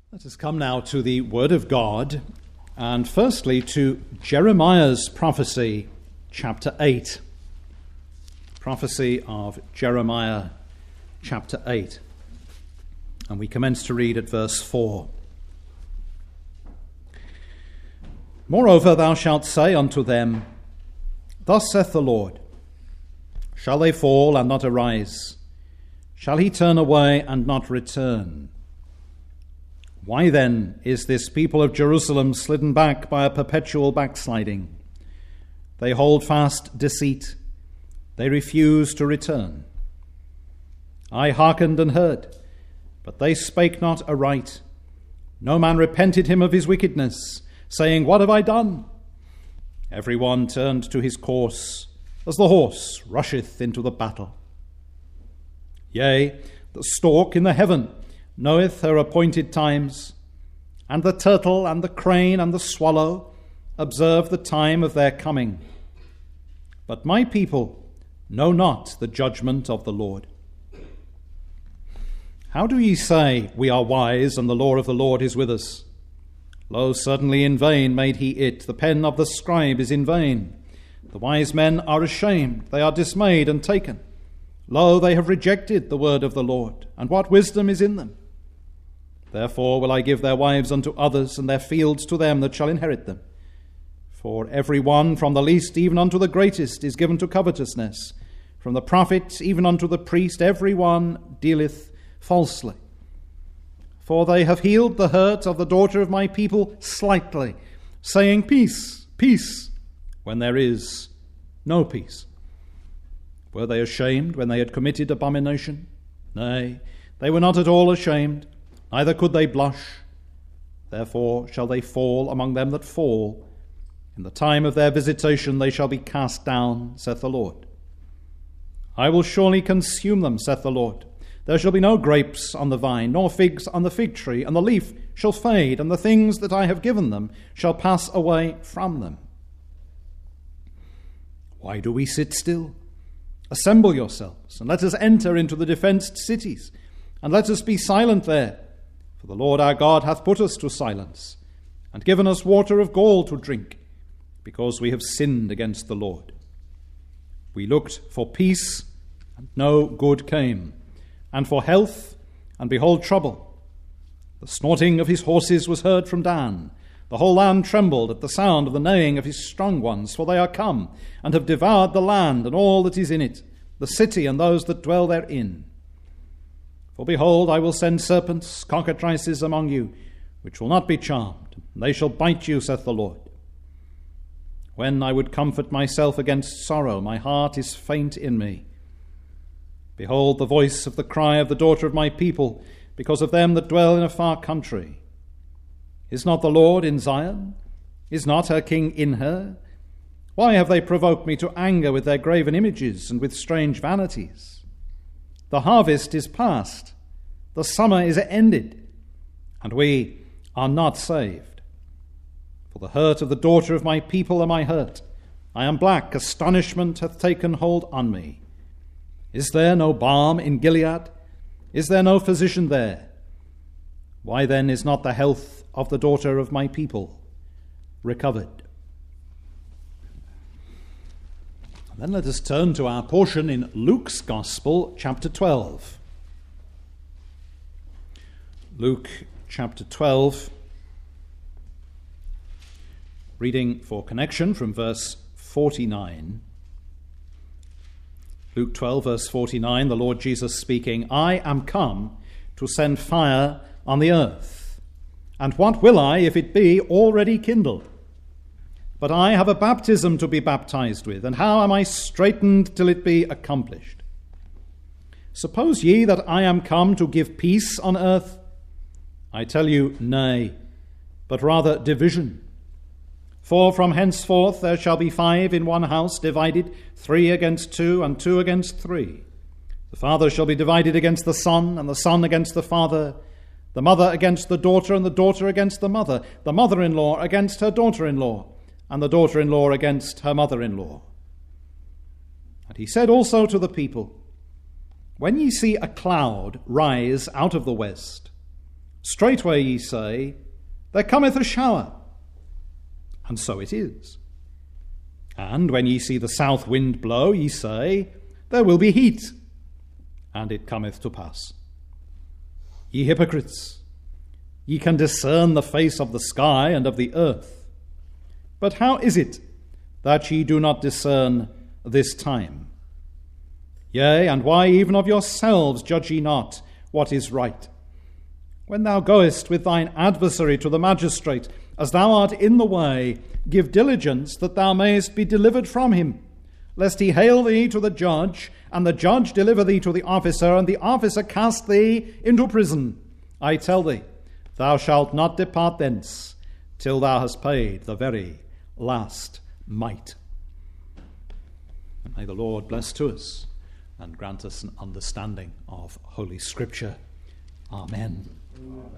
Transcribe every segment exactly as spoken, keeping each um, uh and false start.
Let us come now to the Word of God, and firstly to Jeremiah's prophecy, chapter eight. Prophecy of Jeremiah, chapter eight. And we commence to read at verse four. Moreover, thou shalt say unto them, Thus saith the Lord, Shall they fall and not arise? Shall he turn away and not return? Why then is this people of Jerusalem slidden back by a perpetual backsliding? They hold fast deceit. They refuse to return. I hearkened and heard, but they spake not aright. No man repented him of his wickedness, saying, What have I done? Every one turned to his course, as the horse rusheth into the battle. Yea, the stork in the heaven knoweth her appointed times, and the turtle and the crane and the swallow observe the time of their coming. But my people know not the judgment of the Lord. How do ye say, We are wise, and the law of the Lord is with us? Lo, certainly in vain made he it. The pen of the scribe is in vain. The wise men are ashamed. They are dismayed and taken. Lo, they have rejected the word of the Lord, and what wisdom is in them? Therefore will I give their wives unto others, and their fields to them that shall inherit them. For every one, from the least even unto the greatest, is given to covetousness. From the prophet even unto the priest, every one dealeth falsely. For they have healed the hurt of the daughter of my people slightly, saying, Peace, peace, when there is no peace. Were they ashamed when they had committed abomination? Nay, they were not at all ashamed, neither could they blush. Therefore shall they fall among them that fall. In the time of their visitation they shall be cast down, saith the Lord. I will surely consume them, saith the Lord. There shall be no grapes on the vine, nor figs on the fig tree, and the leaf shall fade, and the things that I have given them shall pass away from them. Why do we sit still? Assemble yourselves, and let us enter into the defenced cities, and let us be silent there. For the Lord our God hath put us to silence, and given us water of gall to drink, because we have sinned against the Lord. We looked for peace, and no good came, and for health, and behold trouble. The snorting of his horses was heard from Dan. The whole land trembled at the sound of the neighing of his strong ones, for they are come, and have devoured the land and all that is in it, the city and those that dwell therein. For behold, I will send serpents, cockatrices among you, which will not be charmed, and they shall bite you, saith the Lord. When I would comfort myself against sorrow, my heart is faint in me. Behold the voice of the cry of the daughter of my people, because of them that dwell in a far country. Is not the Lord in Zion? Is not her king in her? Why have they provoked me to anger with their graven images and with strange vanities? The harvest is past, the summer is ended, and we are not saved. For the hurt of the daughter of my people are my hurt. I am black, astonishment hath taken hold on me. Is there no balm in Gilead? Is there no physician there? Why then is not the health of the daughter of my people recovered? And then let us turn to our portion in Luke's Gospel, chapter twelve. Luke chapter twelve, reading for connection from verse forty-nine. Luke twelve, verse forty-nine, the Lord Jesus speaking, I am come to send fire on the earth, and what will I if it be already kindled? But I have a baptism to be baptized with, and how am I straitened till it be accomplished? Suppose ye that I am come to give peace on earth? I tell you, nay, but rather division. For from henceforth there shall be five in one house divided, three against two, and two against three. The father shall be divided against the son, and the son against the father, the mother against the daughter, and the daughter against the mother, the mother-in-law against her daughter-in-law, and the daughter-in-law against her mother-in-law. And he said also to the people, When ye see a cloud rise out of the west, Straightway ye say, There cometh a shower. And so it is. And when ye see the south wind blow, ye say, There will be heat. And it cometh to pass. Ye hypocrites, ye can discern the face of the sky and of the earth. But how is it that ye do not discern this time? Yea, and why even of yourselves judge ye not what is right? When thou goest with thine adversary to the magistrate, as thou art in the way, give diligence that thou mayest be delivered from him, lest he hale thee to the judge, and the judge deliver thee to the officer, and the officer cast thee into prison. I tell thee, thou shalt not depart thence, till thou hast paid the very last mite. And may the Lord bless to us, and grant us an understanding of Holy Scripture. Amen. Amen.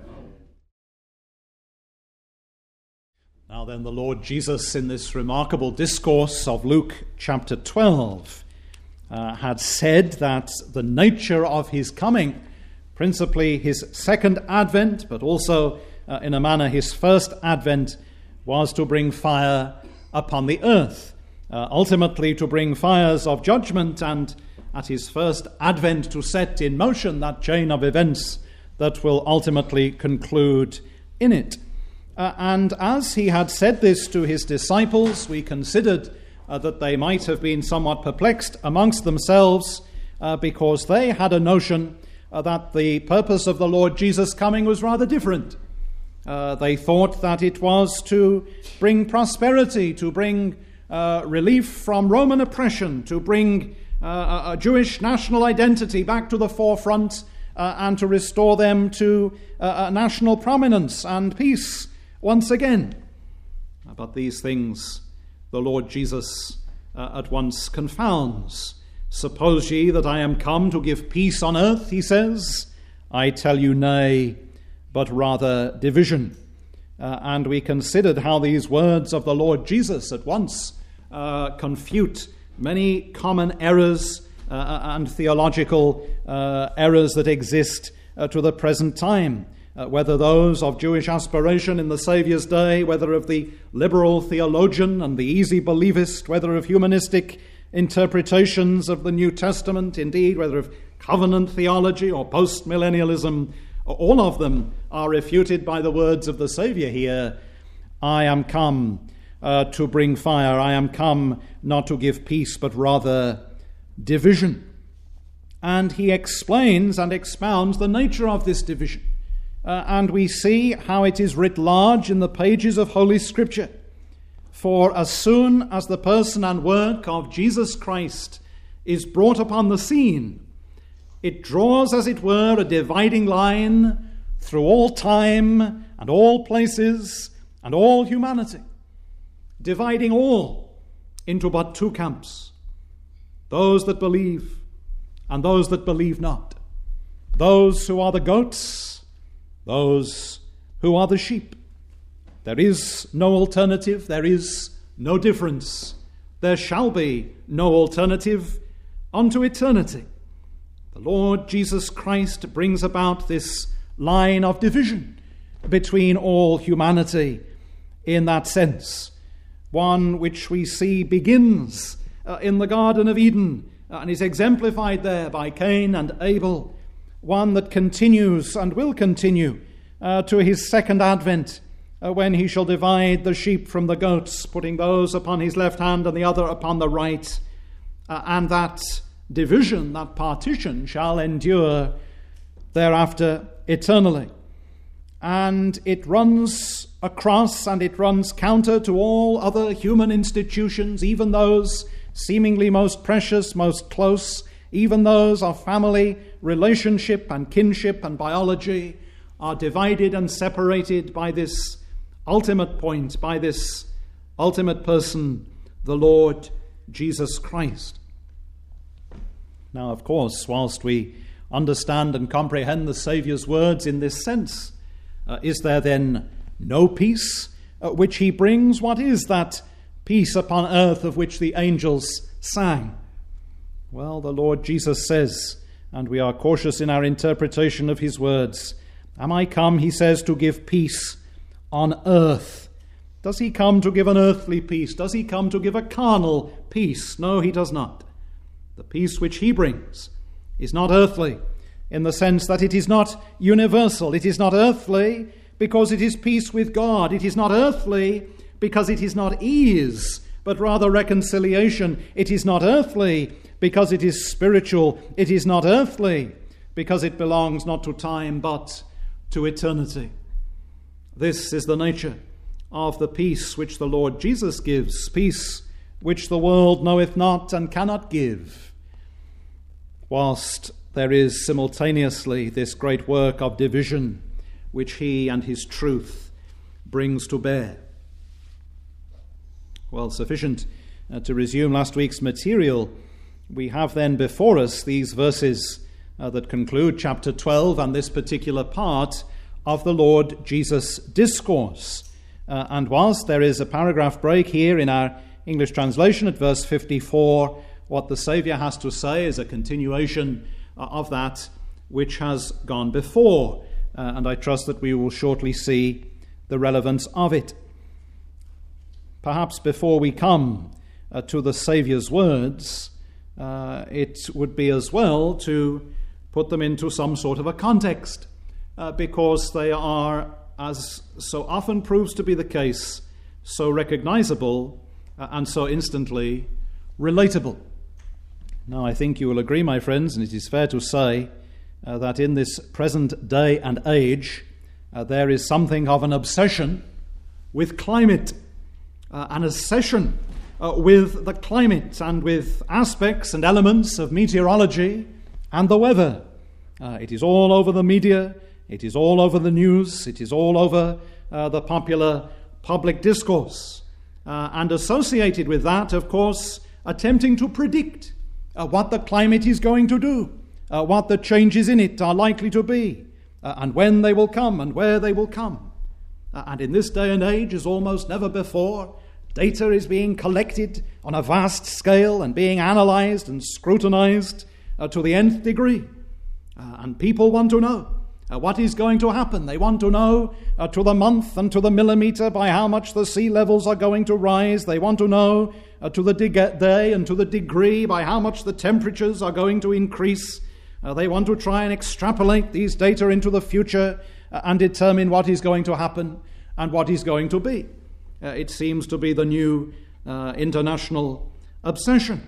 Now then, the Lord Jesus, in this remarkable discourse of Luke chapter twelve, uh, had said that the nature of his coming, principally his second advent, but also uh, in a manner his first advent, was to bring fire upon the earth, uh, ultimately to bring fires of judgment, and at his first advent to set in motion that chain of events that will ultimately conclude in it. Uh, and as he had said this to his disciples, we considered uh, that they might have been somewhat perplexed amongst themselves uh, because they had a notion uh, that the purpose of the Lord Jesus' coming was rather different. Uh, they thought that it was to bring prosperity, to bring uh, relief from Roman oppression, to bring uh, a Jewish national identity back to the forefront, uh, and to restore them to uh, a national prominence and peace once again. But these things the Lord Jesus uh, at once confounds. Suppose ye that I am come to give peace on earth, he says? I tell you nay, but rather division. Uh, and we considered how these words of the Lord Jesus at once uh, confute many common errors uh, and theological uh, errors that exist uh, to the present time. Uh, whether those of Jewish aspiration in the Saviour's day, whether of the liberal theologian and the easy believist, whether of humanistic interpretations of the New Testament, indeed, whether of covenant theology or post-millennialism, all of them are refuted by the words of the Saviour here. I am come uh, to bring fire. I am come not to give peace, but rather division. And he explains and expounds the nature of this division. Uh, and we see how it is writ large in the pages of Holy Scripture. For as soon as the person and work of Jesus Christ is brought upon the scene, it draws, as it were, a dividing line through all time and all places and all humanity, dividing all into but two camps, those that believe and those that believe not, those who are the goats, those who are the sheep. There is no alternative, there is no difference. There shall be no alternative unto eternity. The Lord Jesus Christ brings about this line of division between all humanity in that sense, one which we see begins uh, in the Garden of Eden uh, and is exemplified there by Cain and Abel, one that continues and will continue uh, to his second advent, uh, when he shall divide the sheep from the goats, putting those upon his left hand and the other upon the right. Uh, and that division, that partition, shall endure thereafter eternally. And it runs across and it runs counter to all other human institutions, even those seemingly most precious, most close, even those of family, relationship and kinship and biology, are divided and separated by this ultimate point, by this ultimate person, the Lord Jesus Christ. Now, of course, whilst we understand and comprehend the Saviour's words in this sense, uh, is there then no peace uh, which he brings? What is that peace upon earth of which the angels sang? Well, the Lord Jesus says, and we are cautious in our interpretation of his words, Am I come, he says, to give peace on earth? Does he come to give an earthly peace? Does he come to give a carnal peace? No, he does not. The peace which he brings is not earthly, in the sense that it is not universal. It is not earthly because it is peace with God. It is not earthly because it is not ease, but rather reconciliation. It is not earthly because it is spiritual. It is not earthly because it belongs not to time but to eternity. This is the nature of the peace which the Lord Jesus gives, peace which the world knoweth not and cannot give, whilst there is simultaneously this great work of division which he and his truth brings to bear. Well, sufficient uh, to resume last week's material. We have then before us these verses uh, that conclude chapter twelve and this particular part of the Lord Jesus' discourse. Uh, and whilst there is a paragraph break here in our English translation at verse fifty-four, what the Saviour has to say is a continuation uh, of that which has gone before. Uh, and I trust that we will shortly see the relevance of it. Perhaps before we come uh, to the Saviour's words, uh, it would be as well to put them into some sort of a context, uh, because they are, as so often proves to be the case, so recognizable uh, and so instantly relatable. Now, I think you will agree, my friends, and it is fair to say uh, that in this present day and age, uh, there is something of an obsession with climate, uh, an obsession uh, with the climate and with aspects and elements of meteorology and the weather. Uh, it is all over the media. It is all over the news. It is all over uh, the popular public discourse. Uh, and associated with that, of course, attempting to predict uh, what the climate is going to do, uh, what the changes in it are likely to be, uh, and when they will come and where they will come. Uh, and in this day and age, as almost never before, data is being collected on a vast scale and being analyzed and scrutinized uh, to the nth degree. Uh, and people want to know Uh, what is going to happen. They want to know uh, to the month and to the millimeter by how much the sea levels are going to rise. They want to know uh, to the dig- day and to the degree by how much the temperatures are going to increase. Uh, they want to try and extrapolate these data into the future uh, and determine what is going to happen and what is going to be. Uh, it seems to be the new uh, international obsession.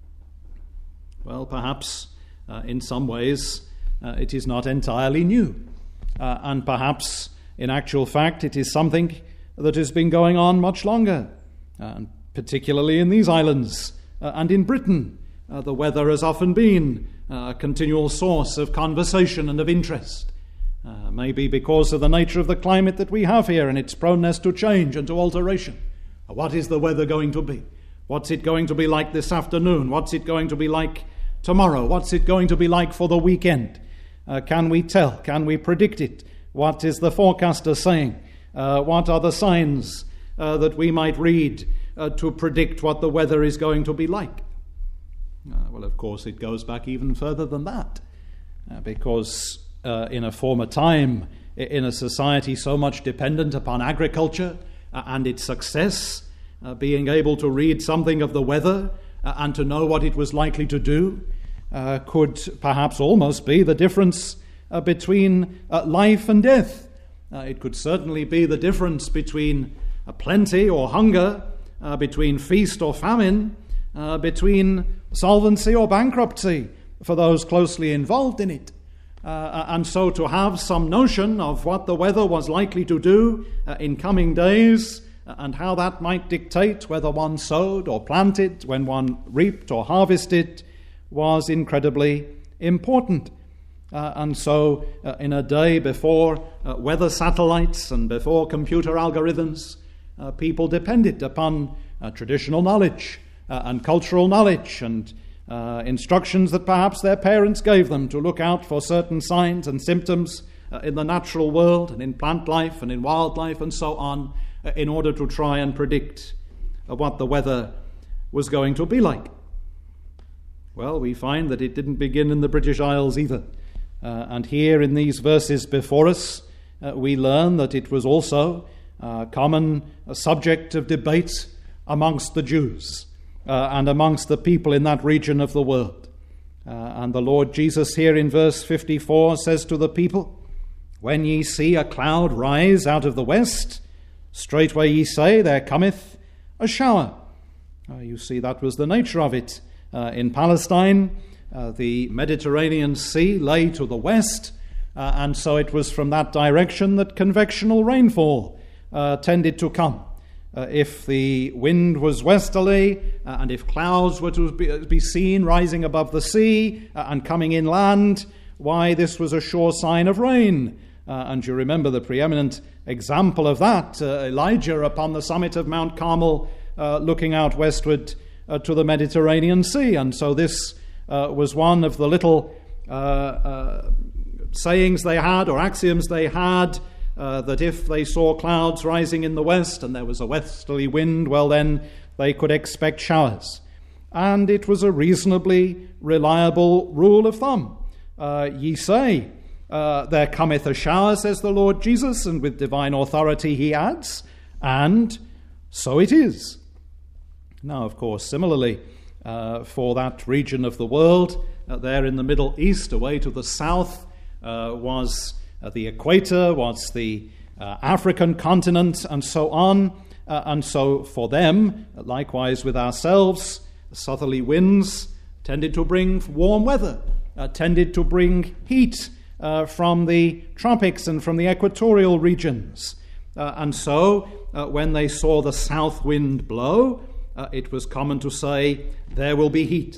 Well, perhaps uh, in some ways Uh, it is not entirely new. Uh, and perhaps, in actual fact, it is something that has been going on much longer, uh, and particularly in these islands uh, and in Britain. Uh, the weather has often been uh, a continual source of conversation and of interest, uh, maybe because of the nature of the climate that we have here and its proneness to change and to alteration. Uh, what is the weather going to be? What's it going to be like this afternoon? What's it going to be like tomorrow? What's it going to be like for the weekend? Uh, can we tell? Can we predict it? What is the forecaster saying? Uh, what are the signs uh, that we might read uh, to predict what the weather is going to be like? Uh, well, of course, it goes back even further than that, uh, because uh, in a former time, in a society so much dependent upon agriculture uh, and its success, uh, being able to read something of the weather uh, and to know what it was likely to do Uh, could perhaps almost be the difference uh, between uh, life and death. Uh, it could certainly be the difference between uh, plenty or hunger, uh, between feast or famine, uh, between solvency or bankruptcy for those closely involved in it. Uh, and so to have some notion of what the weather was likely to do uh, in coming days uh, and how that might dictate whether one sowed or planted, when one reaped or harvested, was incredibly important. Uh, and so uh, in a day before uh, weather satellites and before computer algorithms, uh, people depended upon uh, traditional knowledge uh, and cultural knowledge and uh, instructions that perhaps their parents gave them to look out for certain signs and symptoms uh, in the natural world and in plant life and in wildlife and so on, uh, in order to try and predict uh, what the weather was going to be like. Well, we find that it didn't begin in the British Isles either. Uh, and here in these verses before us, uh, we learn that it was also a common a subject of debate amongst the Jews uh, and amongst the people in that region of the world. Uh, and the Lord Jesus here in verse fifty-four says to the people, "When ye see a cloud rise out of the west, straightway ye say, There cometh a shower." Uh, you see, that was the nature of it. Uh, in Palestine, uh, the Mediterranean Sea lay to the west, uh, and so it was from that direction that convectional rainfall uh, tended to come. Uh, if the wind was westerly, uh, and if clouds were to be, be seen rising above the sea uh, and coming inland, why, this was a sure sign of rain. Uh, and you remember the preeminent example of that, uh, Elijah upon the summit of Mount Carmel, uh, looking out westward uh, to the Mediterranean Sea. And so this uh, was one of the little uh, uh, sayings they had, or axioms they had, uh, that if they saw clouds rising in the west and there was a westerly wind, well then they could expect showers. And it was a reasonably reliable rule of thumb. Uh, ye say, Uh, there cometh a shower, says the Lord Jesus, and with divine authority he adds, and so it is. Now, of course, similarly, uh, for that region of the world, uh, there in the Middle East, away to the south, uh, was uh, the equator, was the uh, African continent, and so on. Uh, and so for them, likewise with ourselves, southerly winds tended to bring warm weather, uh, tended to bring heat, Uh, from the tropics and from the equatorial regions. Uh, and so, uh, when they saw the south wind blow, uh, it was common to say, there will be heat.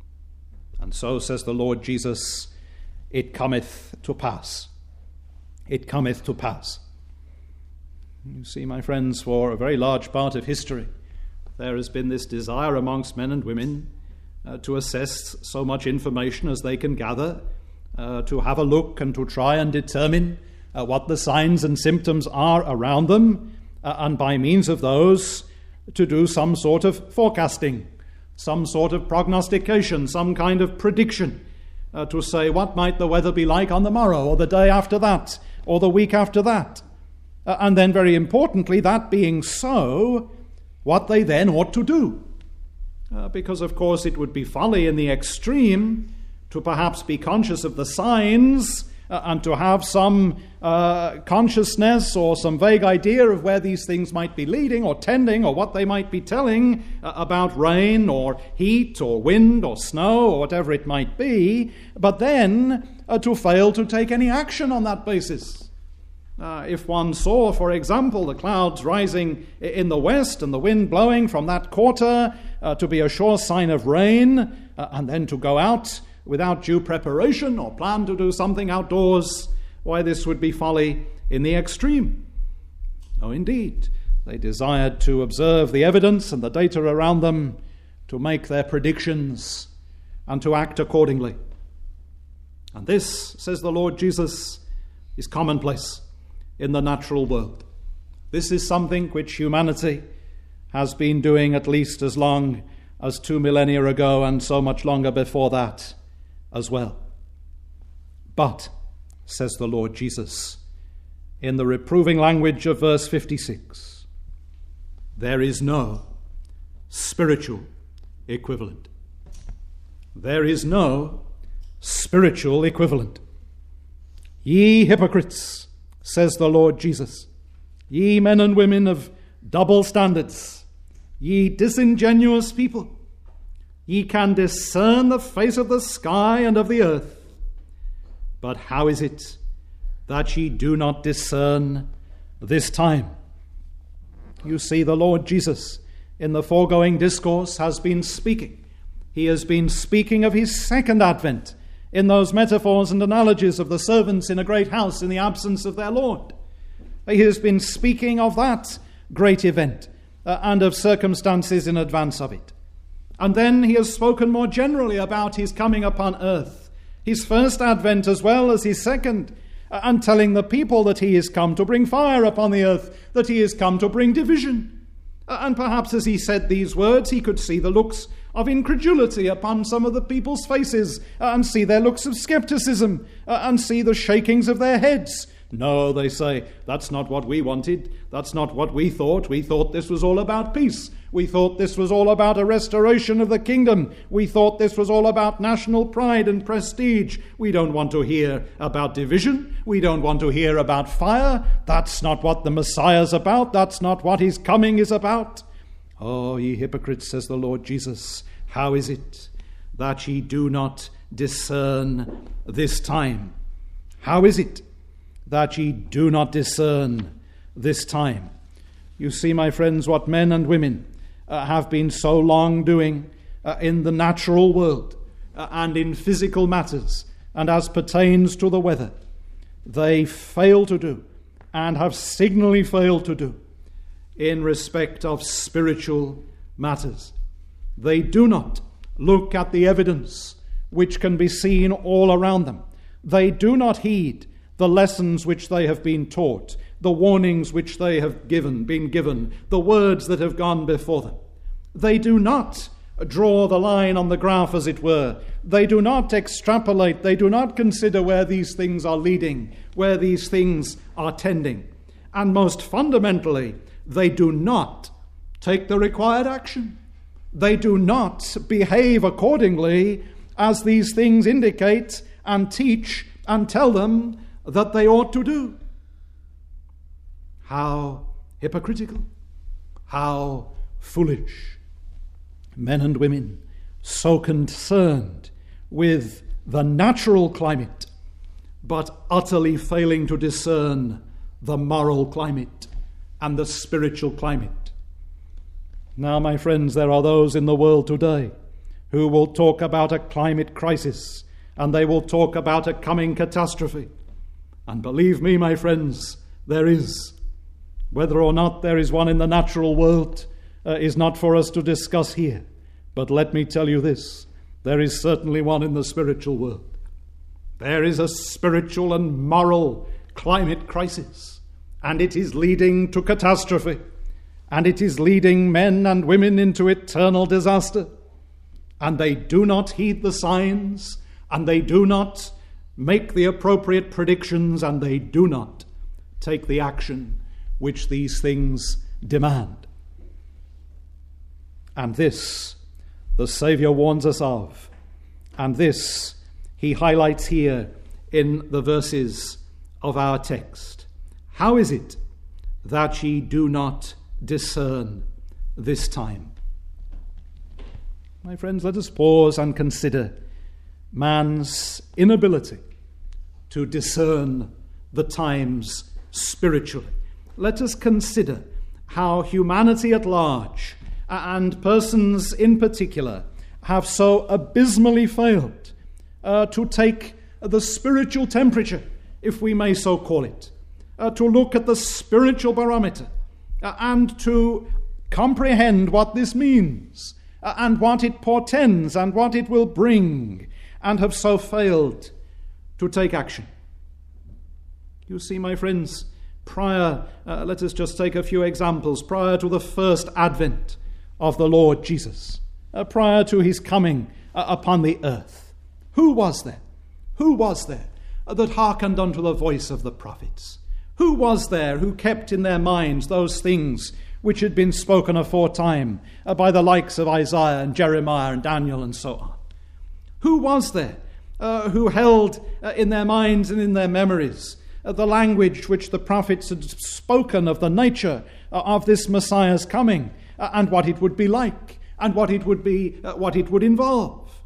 And so, says the Lord Jesus, it cometh to pass. It cometh to pass. You see, my friends, for a very large part of history, there has been this desire amongst men and women uh, to assess so much information as they can gather, Uh, to have a look and to try and determine uh, what the signs and symptoms are around them, uh, and by means of those to do some sort of forecasting, some sort of prognostication, some kind of prediction, uh, to say what might the weather be like on the morrow, or the day after that, or the week after that. Uh, and then, very importantly, that being so, what they then ought to do. Uh, because, of course, it would be folly in the extreme to perhaps be conscious of the signs uh, and to have some uh, consciousness or some vague idea of where these things might be leading or tending, or what they might be telling uh, about rain or heat or wind or snow or whatever it might be, but then uh, to fail to take any action on that basis. Uh, if one saw, for example, the clouds rising in the west and the wind blowing from that quarter uh, to be a sure sign of rain, uh, and then to go out without due preparation or plan to do something outdoors, why, this would be folly in the extreme. No, indeed. They desired to observe the evidence and the data around them, to make their predictions and to act accordingly. And this, says the Lord Jesus, is commonplace in the natural world. This is something which humanity has been doing at least as long as two millennia ago, and so much longer before that as well. But, says the Lord Jesus, in the reproving language of verse fifty-six, there is no spiritual equivalent. There is no spiritual equivalent. Ye hypocrites, says the Lord Jesus, ye men and women of double standards, ye disingenuous people, ye can discern the face of the sky and of the earth, but how is it that ye do not discern this time? You see, the Lord Jesus, in the foregoing discourse, has been speaking. He has been speaking of his second advent in those metaphors and analogies of the servants in a great house in the absence of their Lord. He has been speaking of that great event uh, and of circumstances in advance of it. And then he has spoken more generally about his coming upon earth, his first advent as well as his second, and telling the people that he is come to bring fire upon the earth, that he is come to bring division. And perhaps as he said these words, he could see the looks of incredulity upon some of the people's faces, and see their looks of skepticism, and see the shakings of their heads, No, they say, that's not what we wanted. That's not what we thought. We thought this was all about peace. We thought this was all about a restoration of the kingdom. We thought this was all about national pride and prestige. We don't want to hear about division. We don't want to hear about fire. That's not what the Messiah's about. That's not what his coming is about. Oh, ye hypocrites, says the Lord Jesus, how is it that ye do not discern this time? How is it that ye do not discern this time? You see, my friends, what men and women uh, have been so long doing uh, in the natural world uh, and in physical matters and as pertains to the weather, they fail to do and have signally failed to do in respect of spiritual matters. They do not look at the evidence which can be seen all around them. They do not heed the lessons which they have been taught, the warnings which they have given, been given, the words that have gone before them. They do not draw the line on the graph, as it were. They do not extrapolate. They do not consider where these things are leading, where these things are tending. And most fundamentally, they do not take the required action. They do not behave accordingly as these things indicate and teach and tell them that they ought to do. How hypocritical, how foolish. Men and women so concerned with the natural climate, but utterly failing to discern the moral climate and the spiritual climate. Now, my friends, there are those in the world today who will talk about a climate crisis, and they will talk about a coming catastrophe. And believe me, my friends, there is. Whether or not there is one in the natural world uh, is not for us to discuss here. But let me tell you this, there is certainly one in the spiritual world. There is a spiritual and moral climate crisis, and it is leading to catastrophe, and it is leading men and women into eternal disaster. And they do not heed the signs, and they do not make the appropriate predictions, and they do not take the action which these things demand. And this the Saviour warns us of, and this he highlights here in the verses of our text. How is it that ye do not discern this time? My friends, let us pause and consider man's inability to discern the times spiritually. Let us consider how humanity at large, and persons in particular, have so abysmally failed uh, to take the spiritual temperature, if we may so call it, uh, to look at the spiritual barometer, uh, and to comprehend what this means, uh, and what it portends, and what it will bring, and have so failed to take action. You see, my friends, prior, uh, let us just take a few examples, prior to the first advent of the Lord Jesus, uh, prior to his coming uh, upon the earth, who was there? Who was there uh, that hearkened unto the voice of the prophets? Who was there who kept in their minds those things which had been spoken aforetime uh, by the likes of Isaiah and Jeremiah and Daniel and so on? Who was there uh, who held uh, in their minds and in their memories uh, the language which the prophets had spoken of the nature uh, of this Messiah's coming, uh, and what it would be like, and what it would be, uh, what it would involve?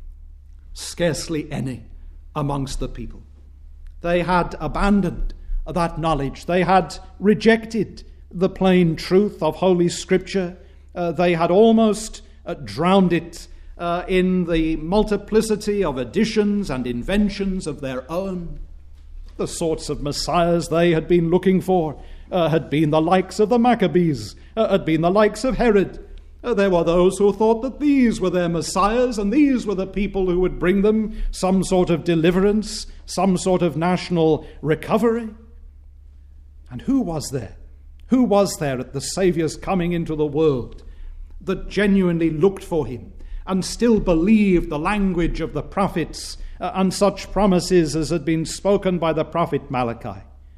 Scarcely any amongst the people. They had abandoned that knowledge. They had rejected the plain truth of Holy Scripture. Uh, they had almost uh, drowned it uh, in the multiplicity of additions and inventions of their own. The sorts of messiahs they had been looking for uh, had been the likes of the Maccabees, uh, had been the likes of Herod. Uh, there were those who thought that these were their messiahs, and these were the people who would bring them some sort of deliverance, some sort of national recovery. And who was there? Who was there at the Saviour's coming into the world that genuinely looked for him and still believed the language of the prophets uh, and such promises as had been spoken by the prophet Malachi?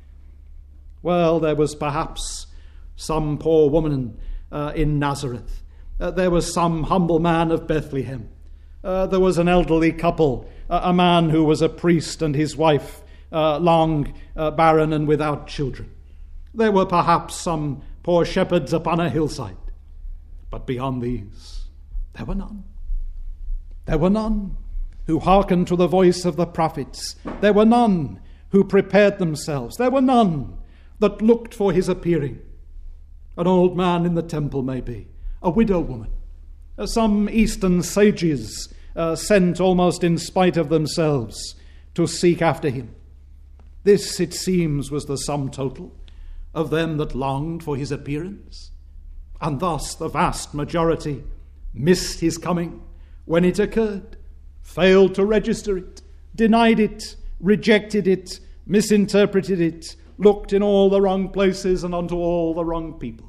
Well, there was perhaps some poor woman uh, in Nazareth. Uh, there was some humble man of Bethlehem. Uh, there was an elderly couple, uh, a man who was a priest and his wife, uh, long uh, barren and without children. There were perhaps some poor shepherds upon a hillside. But beyond these, there were none. There were none who hearkened to the voice of the prophets. There were none who prepared themselves. There were none that looked for his appearing. An old man in the temple, maybe, a widow woman, uh, some Eastern sages uh, sent almost in spite of themselves to seek after him. This, it seems, was the sum total of them that longed for his appearance. And thus the vast majority missed his coming when it occurred, failed to register it, denied it, rejected it, misinterpreted it, looked in all the wrong places and unto all the wrong people.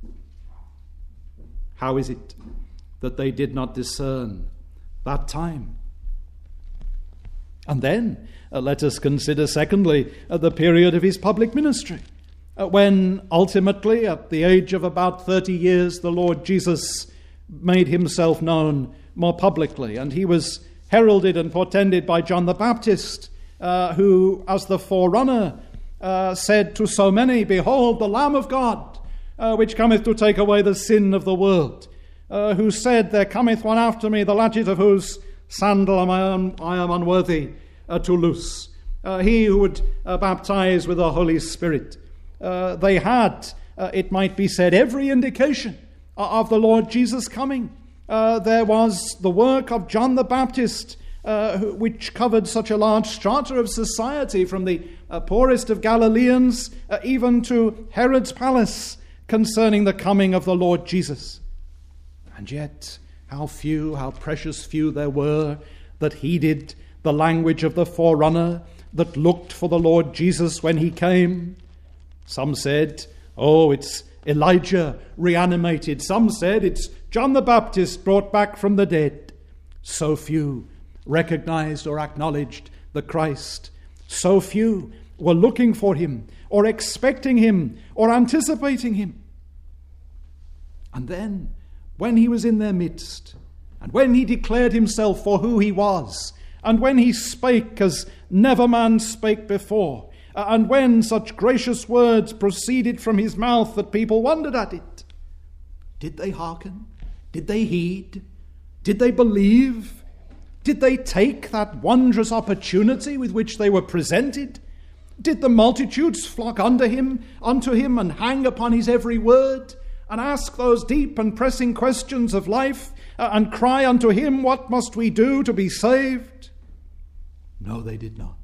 How is it that they did not discern that time? And then uh, let us consider, secondly, uh, the period of his public ministry, uh, when ultimately, at the age of about thirty years, the Lord Jesus made himself known more publicly, and he was heralded and portended by John the Baptist, uh, who, as the forerunner, uh, said to so many, "Behold, the Lamb of God, uh, which cometh to take away the sin of the world," uh, who said, "There cometh one after me, the latchet of whose sandal am I, un- I am unworthy uh, to loose." Uh, he who would uh, baptize with the Holy Spirit. Uh, they had, uh, it might be said, every indication of the Lord Jesus coming. Uh, there was the work of John the Baptist, uh, which covered such a large strata of society, from the uh, poorest of Galileans uh, even to Herod's palace, concerning the coming of the Lord Jesus. And yet, how few, how precious few there were that heeded the language of the forerunner, that looked for the Lord Jesus when he came. Some said, "Oh, it's Elijah reanimated." Some said, "It's John the Baptist brought back from the dead." So few recognized or acknowledged the Christ. So few were looking for him, or expecting him, or anticipating him. And then, when he was in their midst, and when he declared himself for who he was, and when he spake as never man spake before, and when such gracious words proceeded from his mouth that people wondered at it, did they hearken? Did they heed? Did they believe? Did they take that wondrous opportunity with which they were presented? Did the multitudes flock unto him, unto him, and hang upon his every word, and ask those deep and pressing questions of life, uh, and cry unto him, "What must we do to be saved?" No, they did not.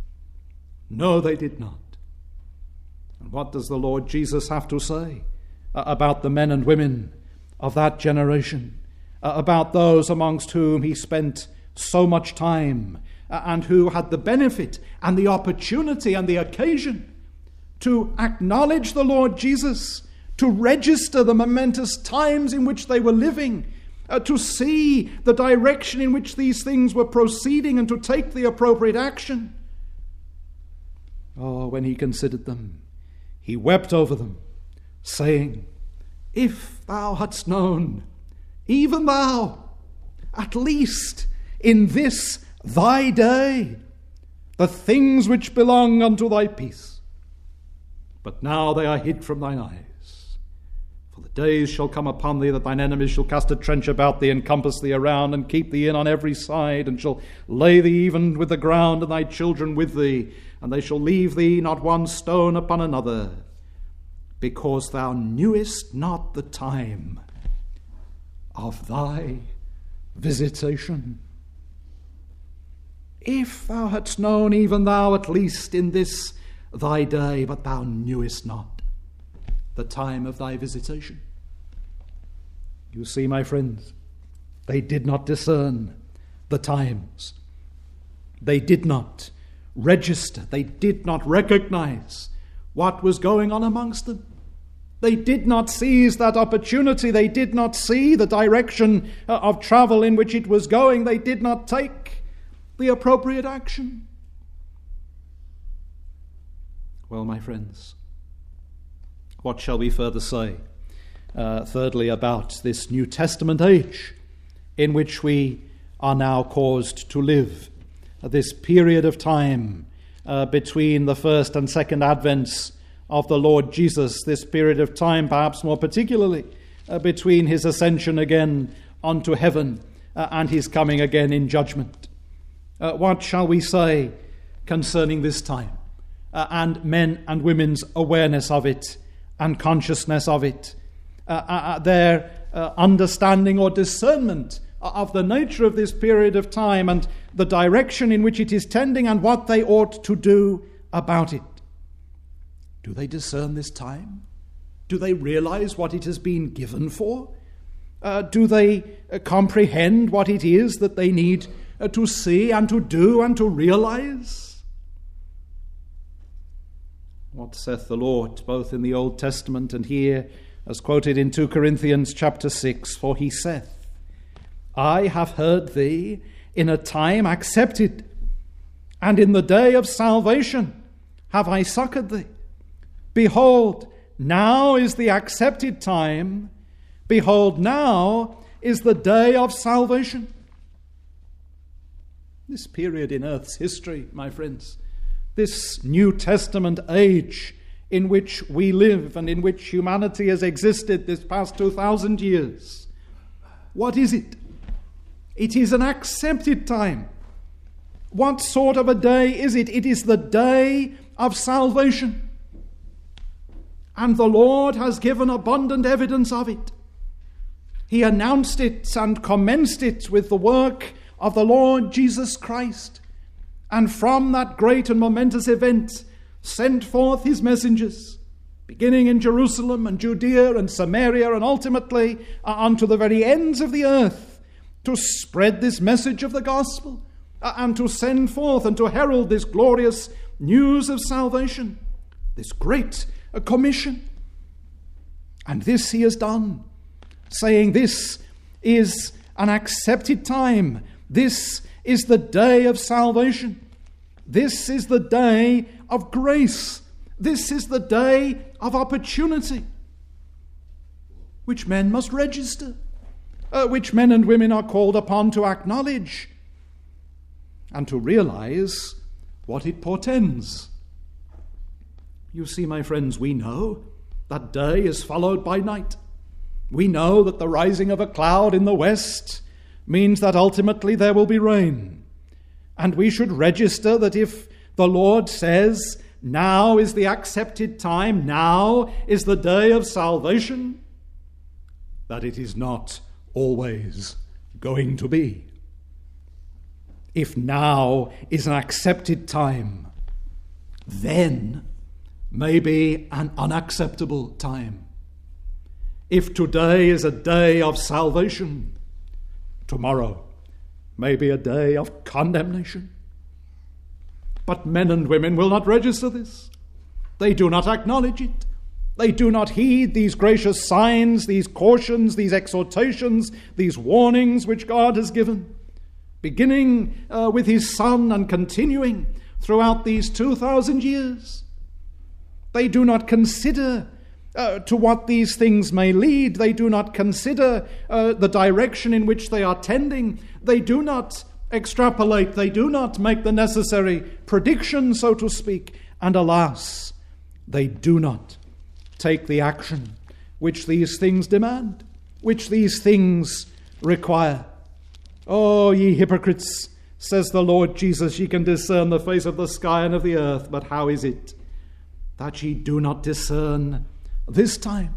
No, they did not. And what does the Lord Jesus have to say uh, about the men and women of that generation, uh, about those amongst whom he spent so much time, uh, and who had the benefit and the opportunity and the occasion to acknowledge the Lord Jesus, to register the momentous times in which they were living, uh, to see the direction in which these things were proceeding, and to take the appropriate action? Oh, when he considered them, he wept over them, saying, "If thou hadst known, even thou, at least in this thy day, the things which belong unto thy peace. But now they are hid from thine eyes. For the days shall come upon thee that thine enemies shall cast a trench about thee, and compass thee around, and keep thee in on every side, and shall lay thee even with the ground, and thy children with thee, and they shall leave thee not one stone upon another, because thou knewest not the time of thy visitation." If thou hadst known, even thou, at least in this thy day, but thou knewest not the time of thy visitation. You see, my friends, they did not discern the times. They did not register. They did not recognize what was going on amongst them. They did not seize that opportunity. They did not see the direction of travel in which it was going. They did not take the appropriate action. Well, my friends, What shall we further say? Uh, thirdly, about this New Testament age in which we are now caused to live. This period of time uh, between the first and second advents of the Lord Jesus, this period of time perhaps more particularly uh, between his ascension again onto heaven uh, and his coming again in judgment. Uh, what shall we say concerning this time uh, and men and women's awareness of it and consciousness of it, uh, uh, their uh, understanding or discernment of the nature of this period of time and the direction in which it is tending and what they ought to do about it? Do they discern this time? Do they realize what it has been given for? Uh, do they uh, comprehend what it is that they need uh, to see and to do and to realize? What saith the Lord, both in the Old Testament and here, as quoted in Second Corinthians chapter six, for he saith, I have heard thee in a time accepted, and in the day of salvation have I succored thee. Behold, now is the accepted time. Behold, now is the day of salvation. This period in earth's history, my friends, this New Testament age in which we live and in which humanity has existed this past two thousand years, what is it? It is an accepted time. What sort of a day is it? It is the day of salvation. And the Lord has given abundant evidence of it. He announced it and commenced it with the work of the Lord Jesus Christ. And from that great and momentous event, sent forth his messengers, beginning in Jerusalem and Judea and Samaria and ultimately uh, unto the very ends of the earth, to spread this message of the gospel uh, and to send forth and to herald this glorious news of salvation, this great uh, commission. And this he has done, saying this is an accepted time. This is the day of salvation. This is the day of grace. This is the day of opportunity, which men must register, uh, which men and women are called upon to acknowledge and to realize what it portends. You see, my friends, we know that day is followed by night. We know that the rising of a cloud in the west means that ultimately there will be rain. And we should register that if the Lord says, now is the accepted time, now is the day of salvation, that it is not always going to be. If now is an accepted time, then may be an unacceptable time. If today is a day of salvation, tomorrow may be a day of condemnation. But men and women will not register this. They do not acknowledge it. They do not heed these gracious signs, these cautions, these exhortations, these warnings which God has given, beginning uh, with his Son and continuing throughout these two thousand years. They do not consider uh, to what these things may lead. They do not consider uh, the direction in which they are tending. They do not extrapolate. They do not make the necessary prediction, so to speak. And alas, they do not take the action which these things demand, which these things require. Oh, ye hypocrites, says the Lord Jesus, ye can discern the face of the sky and of the earth, but how is it that ye do not discern this time?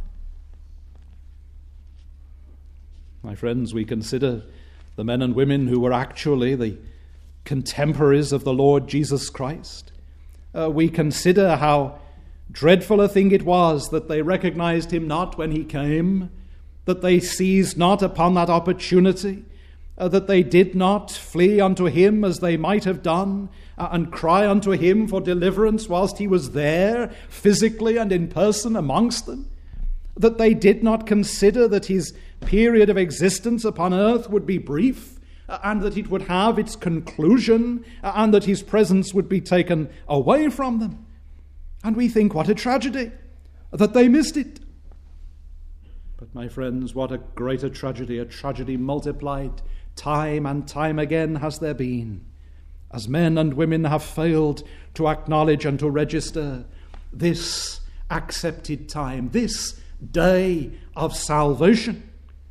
My friends, we consider the men and women who were actually the contemporaries of the Lord Jesus Christ. Uh, we consider how dreadful a thing it was that they recognized him not when he came, that they seized not upon that opportunity, uh, that they did not flee unto him as they might have done, uh, and cry unto him for deliverance whilst he was there, physically and in person amongst them, that they did not consider that his period of existence upon earth would be brief, uh, and that it would have its conclusion, uh, and that his presence would be taken away from them. And we think, what a tragedy. that they missed it. But my friends, what a greater tragedy, a tragedy multiplied time and time again has there been, as men and women have failed to acknowledge and to register this accepted time, this day of salvation.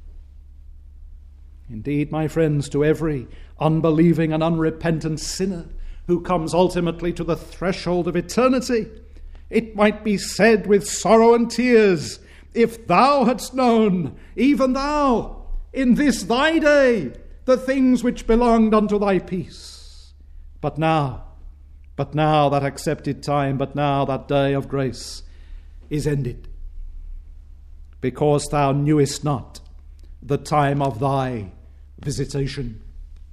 Indeed, my friends, to every unbelieving and unrepentant sinner who comes ultimately to the threshold of eternity, it might be said with sorrow and tears, if thou hadst known, even thou, in this thy day, the things which belonged unto thy peace. But now, but now that accepted time, but now that day of grace is ended, because thou knewest not the time of thy visitation.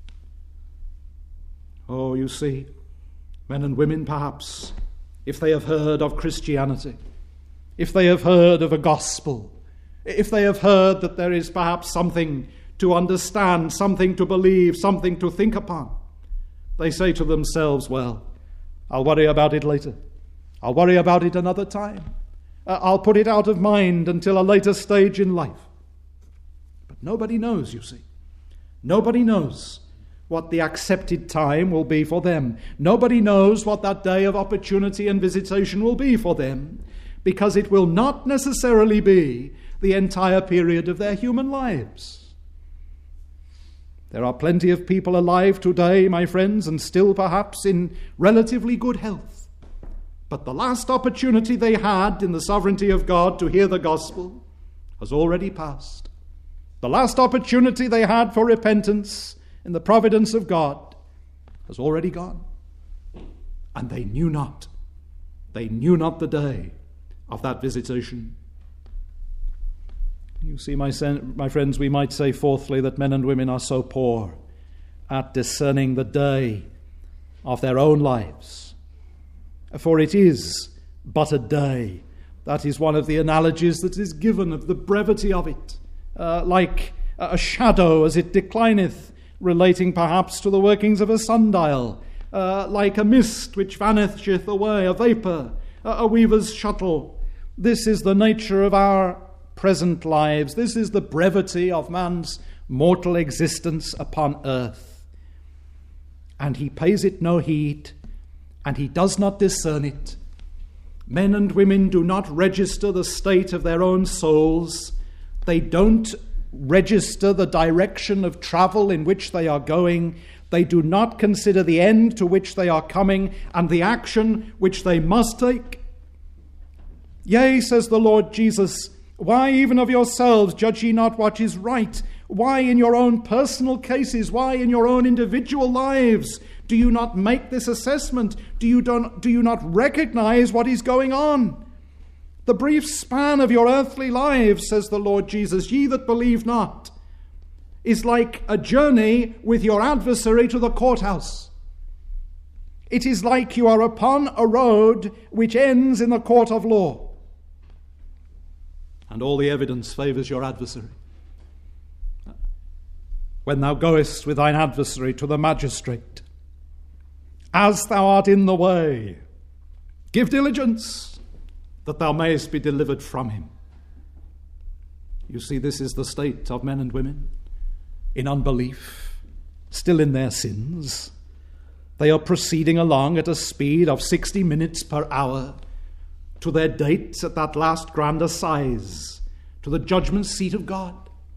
Oh, you see, men and women perhaps, if they have heard of Christianity, if they have heard of a gospel, if they have heard that there is perhaps something to understand, something to believe, something to think upon, they say to themselves, well, I'll worry about it later. I'll worry about it another time. Uh, I'll put it out of mind until a later stage in life. But nobody knows, you see. Nobody knows what the accepted time will be for them. Nobody knows what that day of opportunity and visitation will be for them, because it will not necessarily be the entire period of their human lives. There are plenty of people alive today, my friends, and still perhaps in relatively good health. But the last opportunity they had in the sovereignty of God to hear the gospel has already passed. The last opportunity they had for repentance in the providence of God has already gone. And they knew not. They knew not the day of that visitation. You see, my, sen- my friends, we might say fourthly that men and women are so poor at discerning the day of their own lives. For it is but a day. That is one of the analogies that is given of the brevity of it. Uh, like a shadow as it declineth, relating perhaps to the workings of a sundial. Uh, like a mist which vanisheth away, a vapour, a, a weaver's shuttle. This is the nature of our present lives. This is the brevity of man's mortal existence upon earth. And he pays it no heed, and he does not discern it. Men and women do not register the state of their own souls. They don't register the direction of travel in which they are going. They do not consider the end to which they are coming and the action which they must take. Yea, says the Lord Jesus, why even of yourselves judge ye not what is right? Why in your own personal cases, why in your own individual lives do you not make this assessment? Do you, don't, do you not recognize what is going on? The brief span of your earthly lives, says the Lord Jesus, ye that believe not, is like a journey with your adversary to the courthouse. It is like you are upon a road which ends in the court of law. And all the evidence favours your adversary. When thou goest with thine adversary to the magistrate, as thou art in the way, give diligence that thou mayest be delivered from him. You see, this is the state of men and women in unbelief, still in their sins. They are proceeding along at a speed of sixty minutes per hour to their date at that last grand assize, to the judgment seat of God.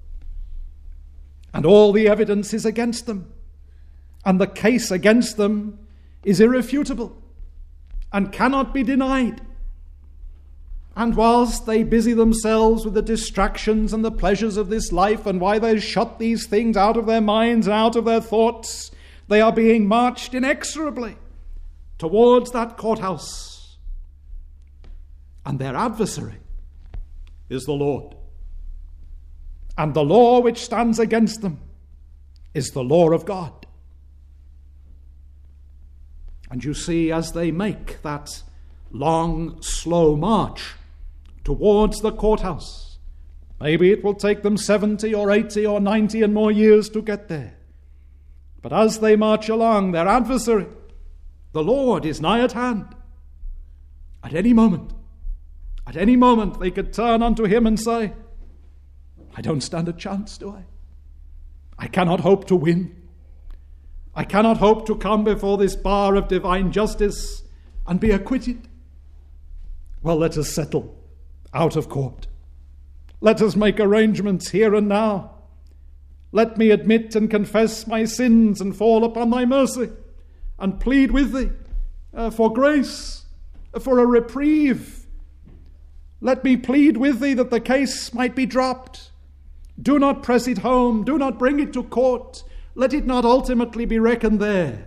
And all the evidence is against them. And the case against them is irrefutable and cannot be denied. And whilst they busy themselves with the distractions and the pleasures of this life, and while they shut these things out of their minds and out of their thoughts, they are being marched inexorably towards that courthouse. And their adversary is the Lord. And the law which stands against them is the law of God. And you see, as they make that long, slow march towards the courthouse, maybe it will take them seventy or eighty or ninety and more years to get there. But as they march along, their adversary, the Lord, is nigh at hand. At any moment, At any moment they could turn unto him and say, I don't stand a chance, do I? I cannot hope to win. I cannot hope to come before this bar of divine justice and be acquitted. Well, let us settle out of court. Let us make arrangements here and now. Let me admit and confess my sins and fall upon thy mercy and plead with thee uh, for grace, for a reprieve. Let me plead with thee that the case might be dropped. Do not press it home. Do not bring it to court. Let it not ultimately be reckoned there.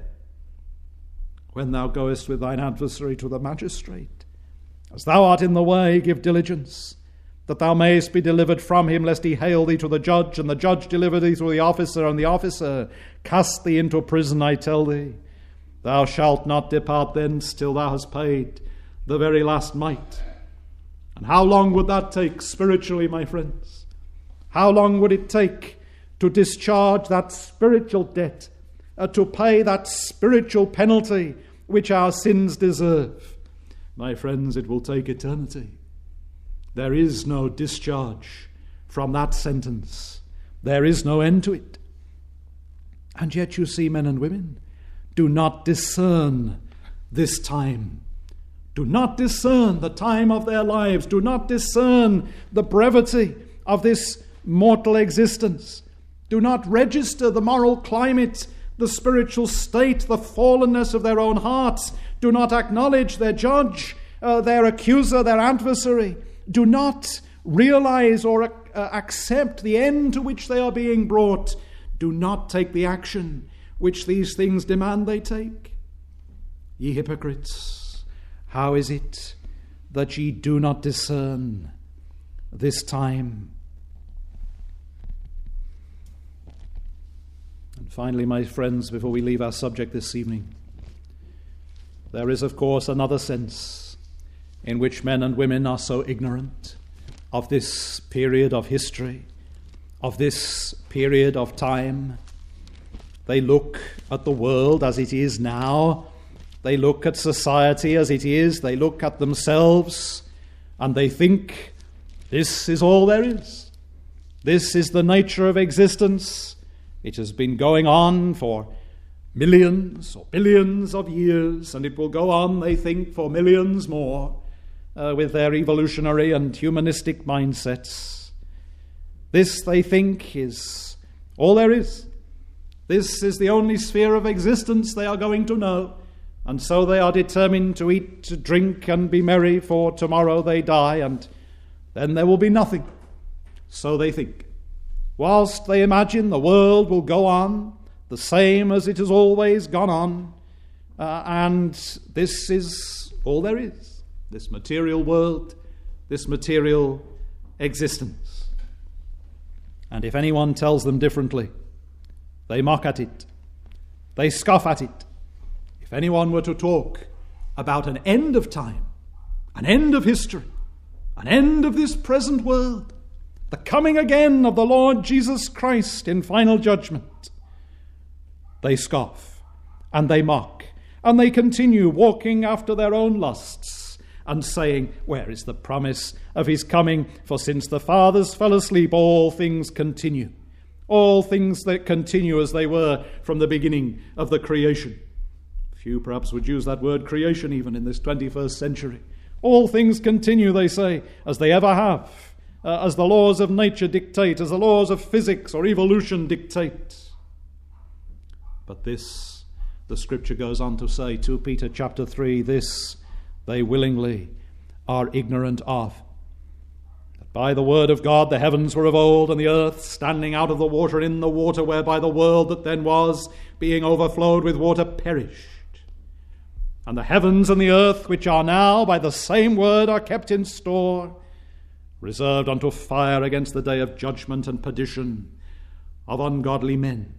When thou goest with thine adversary to the magistrate, as thou art in the way, give diligence, that thou mayest be delivered from him, lest he hale thee to the judge, and the judge deliver thee to the officer, and the officer cast thee into prison, I tell thee. Thou shalt not depart thence till thou hast paid the very last mite. And how long would that take spiritually, my friends? How long would it take to discharge that spiritual debt, uh, to pay that spiritual penalty which our sins deserve? My friends, it will take eternity. There is no discharge from that sentence. There is no end to it. And yet you see, men and women do not discern this time. Do not discern the time of their lives. Do not discern the brevity of this mortal existence. Do not register the moral climate, the spiritual state, the fallenness of their own hearts. Do not acknowledge their judge, uh, their accuser, their adversary. Do not realize or uh, accept the end to which they are being brought. Do not take the action which these things demand they take. Ye hypocrites, how is it that ye do not discern this time? And finally, my friends, before we leave our subject this evening, there is, of course, another sense in which men and women are so ignorant of this period of history, of this period of time. They look at the world as it is now. They look at society as it is. They look at themselves and they think, this is all there is. This is the nature of existence. It has been going on for millions or billions of years, and it will go on, they think, for millions more uh, with their evolutionary and humanistic mindsets. This, they think, is all there is. This is the only sphere of existence they are going to know, and so they are determined to eat, to drink, and be merry, for tomorrow they die, and then there will be nothing. So they think. Whilst they imagine the world will go on the same as it has always gone on, uh, and this is all there is, this material world, this material existence. And if anyone tells them differently, they mock at it. They scoff at it. If anyone were to talk about an end of time, an end of history, an end of this present world, the coming again of the Lord Jesus Christ in final judgment, they scoff and they mock and they continue walking after their own lusts and saying, where is the promise of his coming? For since the fathers fell asleep, all things continue. All things that continue as they were from the beginning of the creation. Few perhaps would use that word creation even in this twenty-first century. All things continue, they say, as they ever have, uh, as the laws of nature dictate, as the laws of physics or evolution dictate. But this, the scripture goes on to say, Second Peter chapter three, this they willingly are ignorant of. By the word of God the heavens were of old, and the earth standing out of the water in the water, whereby the world that then was, being overflowed with water, perished. And the heavens and the earth, which are now by the same word, are kept in store, reserved unto fire against the day of judgment and perdition of ungodly men.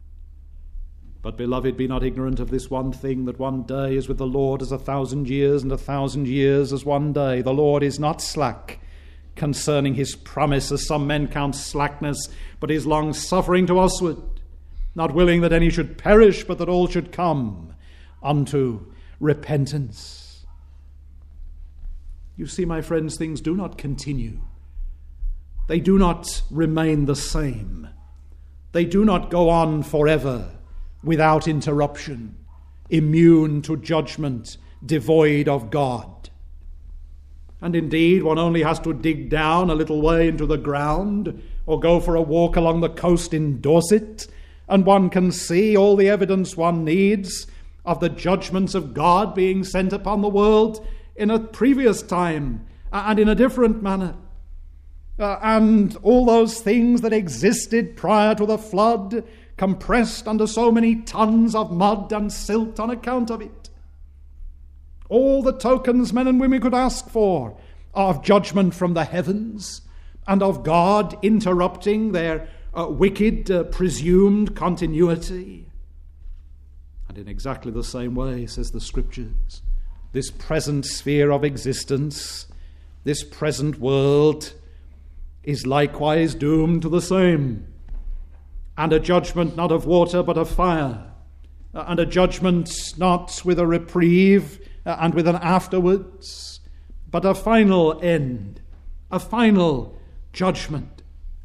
But, beloved, be not ignorant of this one thing, that one day is with the Lord as a thousand years, and a thousand years as one day. The Lord is not slack concerning his promise, as some men count slackness, but is long-suffering to usward, not willing that any should perish, but that all should come unto repentance. You see, my friends, things do not continue. They do not remain the same. They do not go on forever without interruption, immune to judgment, devoid of God. And indeed, one only has to dig down a little way into the ground or go for a walk along the coast in Dorset, and one can see all the evidence one needs of the judgments of God being sent upon the world in a previous time and in a different manner. Uh, and all those things that existed prior to the flood, compressed under so many tons of mud and silt on account of it. All the tokens men and women could ask for of judgment from the heavens and of God interrupting their uh, wicked, uh, presumed continuity. And in exactly the same way, says the Scriptures, this present sphere of existence, this present world, is likewise doomed to the same. And a judgment not of water but of fire, and a judgment not with a reprieve and with an afterwards, but a final end, a final judgment.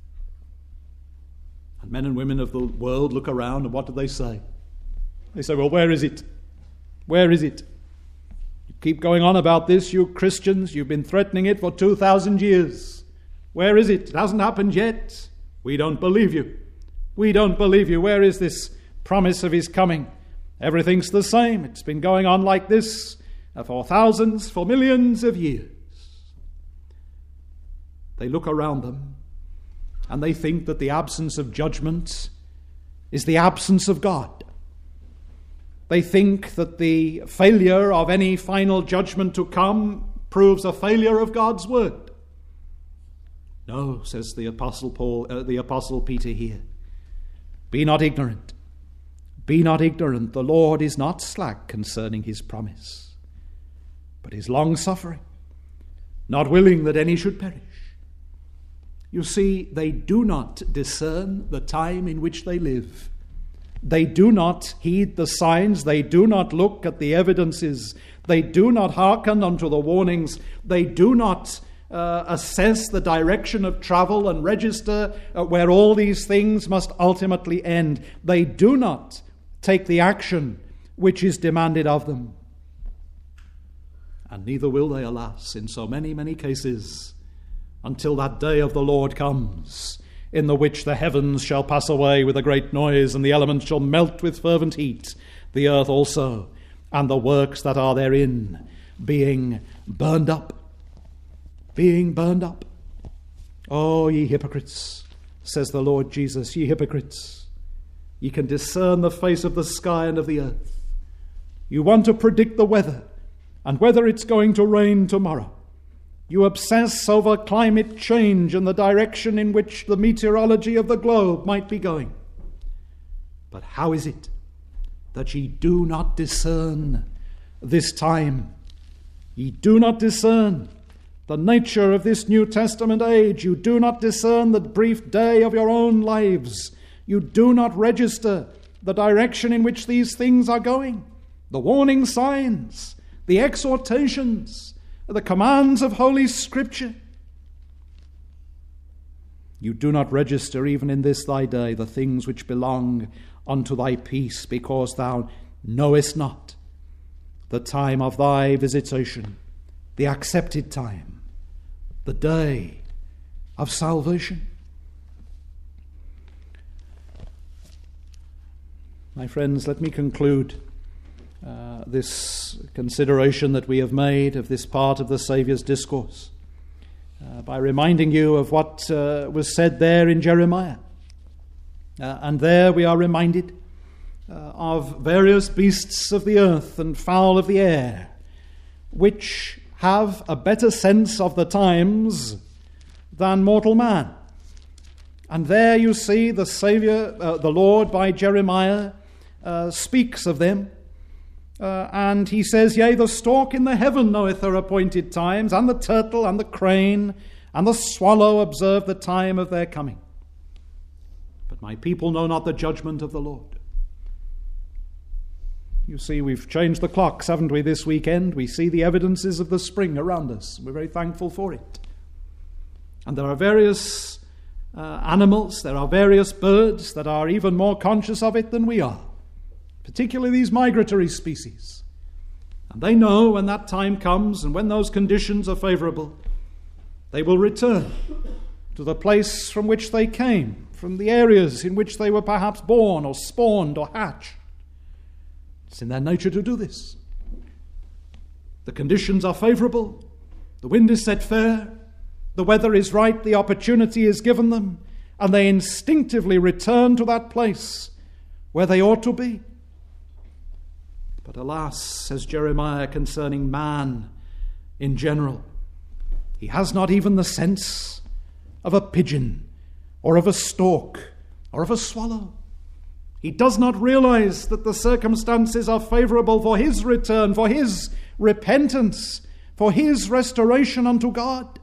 And men and women of the world look around, and what do they say? They say, well, where is it? Where is it? You keep going on about this, you Christians. You've been threatening it for two thousand years. Where is it? It hasn't happened yet. We don't believe you. We don't believe you. Where is this promise of his coming? Everything's the same. It's been going on like this for thousands, for millions of years. They look around them and they think that the absence of judgment is the absence of God. They think that the failure of any final judgment to come proves a failure of God's word. No, says the Apostle Paul, uh, the Apostle Peter here. Be not ignorant. Be not ignorant. The Lord is not slack concerning his promise, but is long-suffering, not willing that any should perish. You see, they do not discern the time in which they live. They do not heed the signs. They do not look at the evidences. They do not hearken unto the warnings. They do not uh, assess the direction of travel and register uh, where all these things must ultimately end. They do not take the action which is demanded of them. And neither will they, alas, in so many, many cases, until that day of the Lord comes, in the which the heavens shall pass away with a great noise, and the elements shall melt with fervent heat, the earth also, and the works that are therein, being burned up. Being burned up. Oh, ye hypocrites, says the Lord Jesus, ye hypocrites, ye can discern the face of the sky and of the earth. You want to predict the weather, and whether it's going to rain tomorrow. You obsess over climate change and the direction in which the meteorology of the globe might be going. But how is it that ye do not discern this time? Ye do not discern the nature of this New Testament age. You do not discern the brief day of your own lives. You do not register the direction in which these things are going, the warning signs, the exhortations, the commands of Holy Scripture. You do not register even in this thy day the things which belong unto thy peace, because thou knowest not the time of thy visitation, the accepted time, the day of salvation. My friends, let me conclude Uh, this consideration that we have made of this part of the Saviour's discourse uh, by reminding you of what uh, was said there in Jeremiah. Uh, and there we are reminded uh, of various beasts of the earth and fowl of the air, which have a better sense of the times than mortal man. And there you see the Saviour, uh, the Lord, by Jeremiah, uh, speaks of them. Uh, and he says, yea, the stork in the heaven knoweth her appointed times, and the turtle, and the crane, and the swallow observe the time of their coming. But my people know not the judgment of the Lord. You see, we've changed the clocks, haven't we, this weekend? We see the evidences of the spring around us. We're very thankful for it. And there are various uh, animals, there are various birds that are even more conscious of it than we are, particularly these migratory species. And they know when that time comes and when those conditions are favorable, they will return to the place from which they came, from the areas in which they were perhaps born or spawned or hatched. It's in their nature to do this. The conditions are favorable, the wind is set fair, the weather is right, the opportunity is given them, and they instinctively return to that place where they ought to be. But alas, says Jeremiah concerning man in general, he has not even the sense of a pigeon or of a stork or of a swallow. He does not realize that the circumstances are favorable for his return, for his repentance, for his restoration unto God.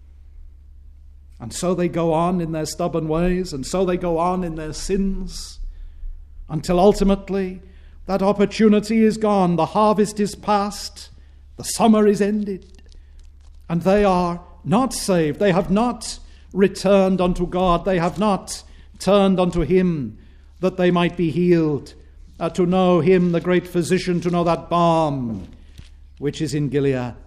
And so they go on in their stubborn ways, and so they go on in their sins, until ultimately that opportunity is gone, the harvest is past, the summer is ended, and they are not saved. They have not returned unto God. They have not turned unto him that they might be healed, uh, to know him, the great physician, to know that balm which is in Gilead.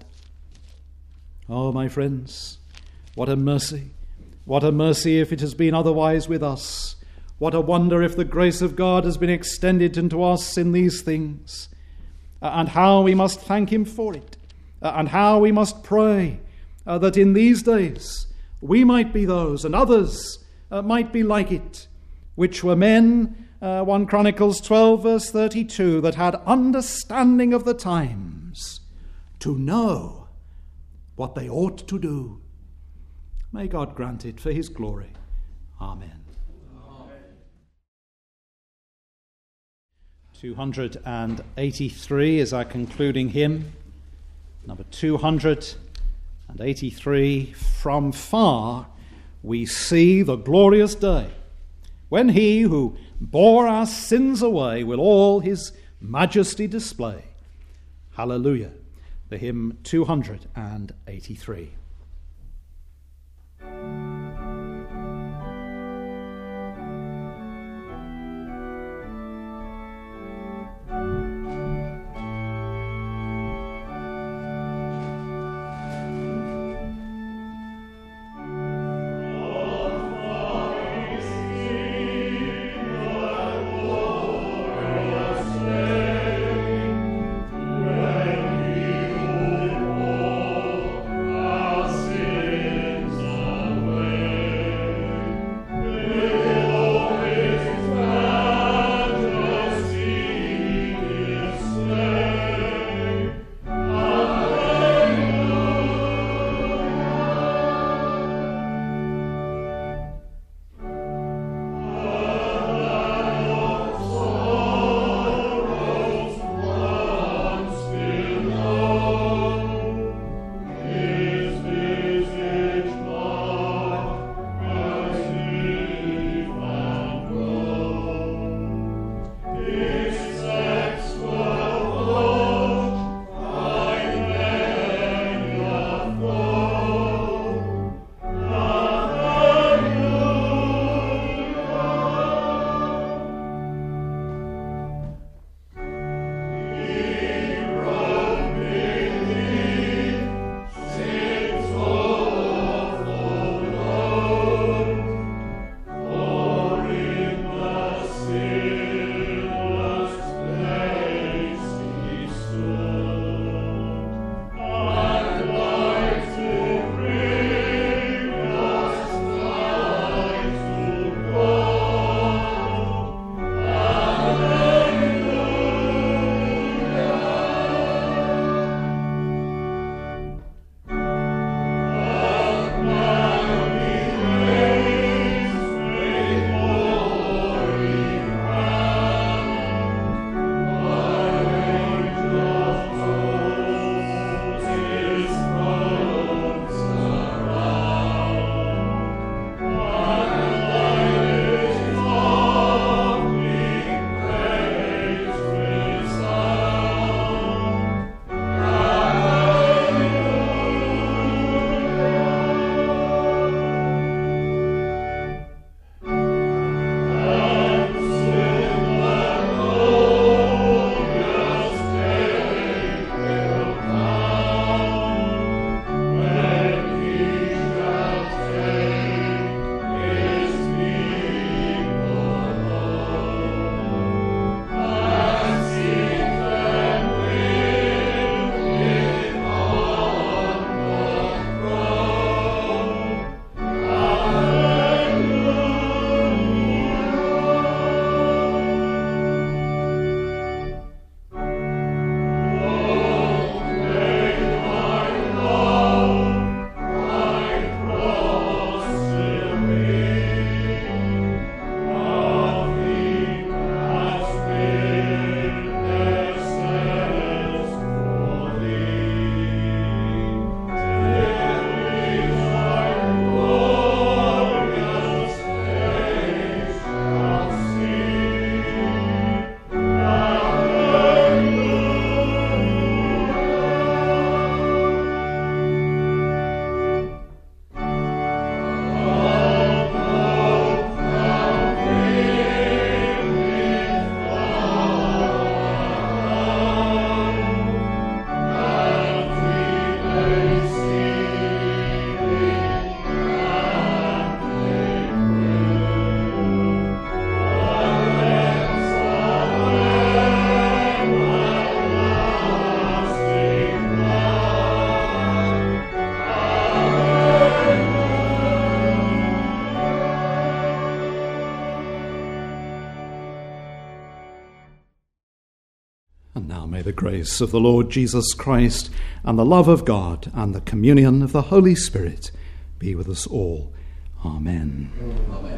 Oh, my friends, what a mercy. What a mercy if it has been otherwise with us. What a wonder if the grace of God has been extended unto us in these things. Uh, and how we must thank him for it. Uh, and how we must pray uh, that in these days we might be those, and others uh, might be like it, which were men, uh, First Chronicles twelve, verse thirty-two, that had understanding of the times, to know what they ought to do. May God grant it for his glory. Amen. Amen. two hundred eighty-three is our concluding hymn. Number two hundred eighty-three. From far we see the glorious day, when he who bore our sins away will all his majesty display. Hallelujah. The hymn two hundred eighty-three. When he who bore our Now may the grace of the Lord Jesus Christ and the love of God and the communion of the Holy Spirit be with us all. Amen. Amen.